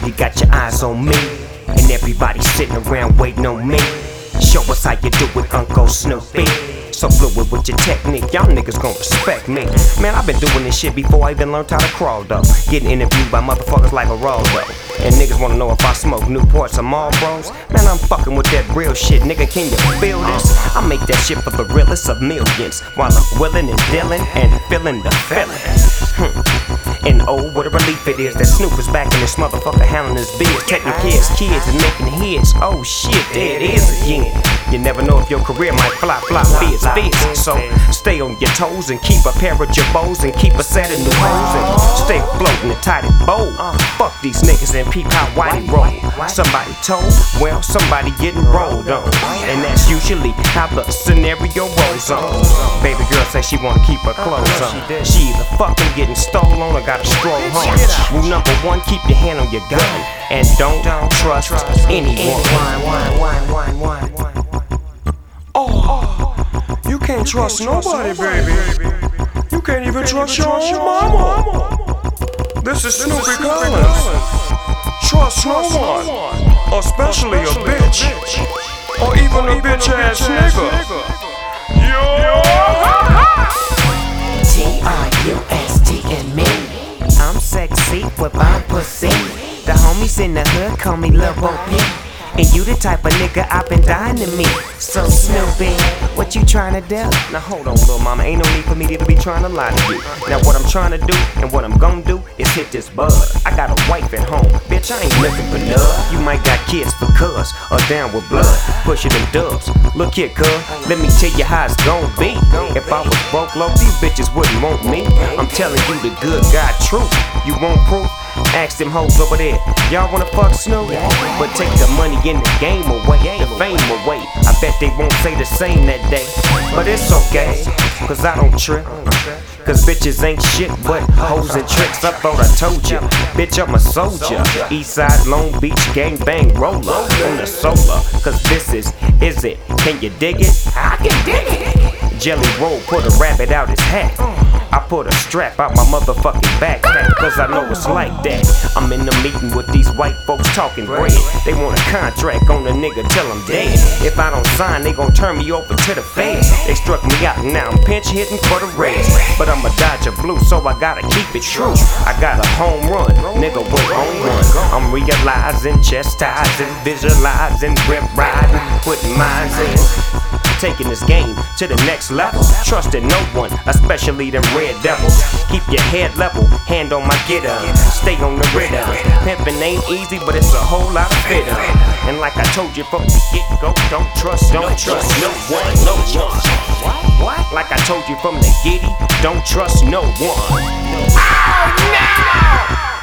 you got your eyes on me, and everybody sitting around waiting on me. Show us how you do it, Uncle Snoopy. So fluid with your technique, y'all niggas gon' respect me. Man, I've been doing this shit before I even learned how to crawl though. Getting interviewed by motherfuckers like a Roldo. And niggas wanna know if I smoke Newports or Marlboros. Man, I'm fucking with that real shit, nigga, can you feel this? I make that shit for the realest of millions, while I'm willing and dealing and feeling the feeling. And oh, what a relief it is that Snoop is back in this motherfucker handling his biz, taking kids and making hits. Oh shit, there it is again. You never know if your career might flop, fizz. So stay on your toes and keep a pair of your bows and keep a set of new hoes and stay floating and tight and bold. Fuck these niggas and peep how whitey roll. Somebody told, well, somebody getting rolled on, and that's usually how the scenario rolls on. Baby girl say she wanna keep her clothes on. She either fucking getting stolen or gotta stroll home. Rule number one, keep your hand on your gun and don't trust anyone. You can't trust nobody, baby. You can't even trust your own mama. This is Snoopy Collins. Trust no one, especially a bitch, or even a bitch ass nigga. T-R-U-S-T and me. I'm sexy without pussy. The homies in the hood call me Lil Bo Peep. And you the type of nigga I've been dying to meet. So Snoopy, what you tryna do? Now hold on, little mama, ain't no need for me to even be trying to lie to you. Now what I'm trying to do and what I'm gon' do is hit this bud. I got a wife at home, bitch, I ain't looking for love. You might got kids for cuz or down with blood, pushing them dubs. Look here, cuz, let me tell you how it's gon' be. If I was broke low, these bitches wouldn't want me. I'm telling you the good God truth. You want proof? Ask them hoes over there, y'all wanna fuck Snoop? But take the money in the game away, the fame away. I bet they won't say the same that day. But it's okay, cause I don't trip. Cause bitches ain't shit but hoes and tricks. I thought I told you, bitch, I'm a soldier. Eastside, Long Beach, gang bang roller on the solar. Cause this is it? Can you dig it? I can dig it. Jelly Roll put a rabbit out his hat. I put a strap out my motherfucking backpack, cause I know it's like that. I'm in the meeting with these white folks talking bread. They want a contract on a nigga till I'm dead. If I don't sign, they gon' turn me over to the feds. They struck me out and now I'm pinch hitting for the Reds. But I'm a Dodger blue, so I gotta keep it true. I got a home run, nigga went on run. I'm realizing, chastising, visualizing, rip riding, putting minds in. Taking this game to the next level, trusting no one, especially them red devils. Keep your head level, hand on my get up, stay on the rhythm. Pimpin' ain't easy, but it's a whole lot of fit up. And like I told you from the get-go, don't trust no one. What? Like I told you from the giddy, don't trust no one. Oh no!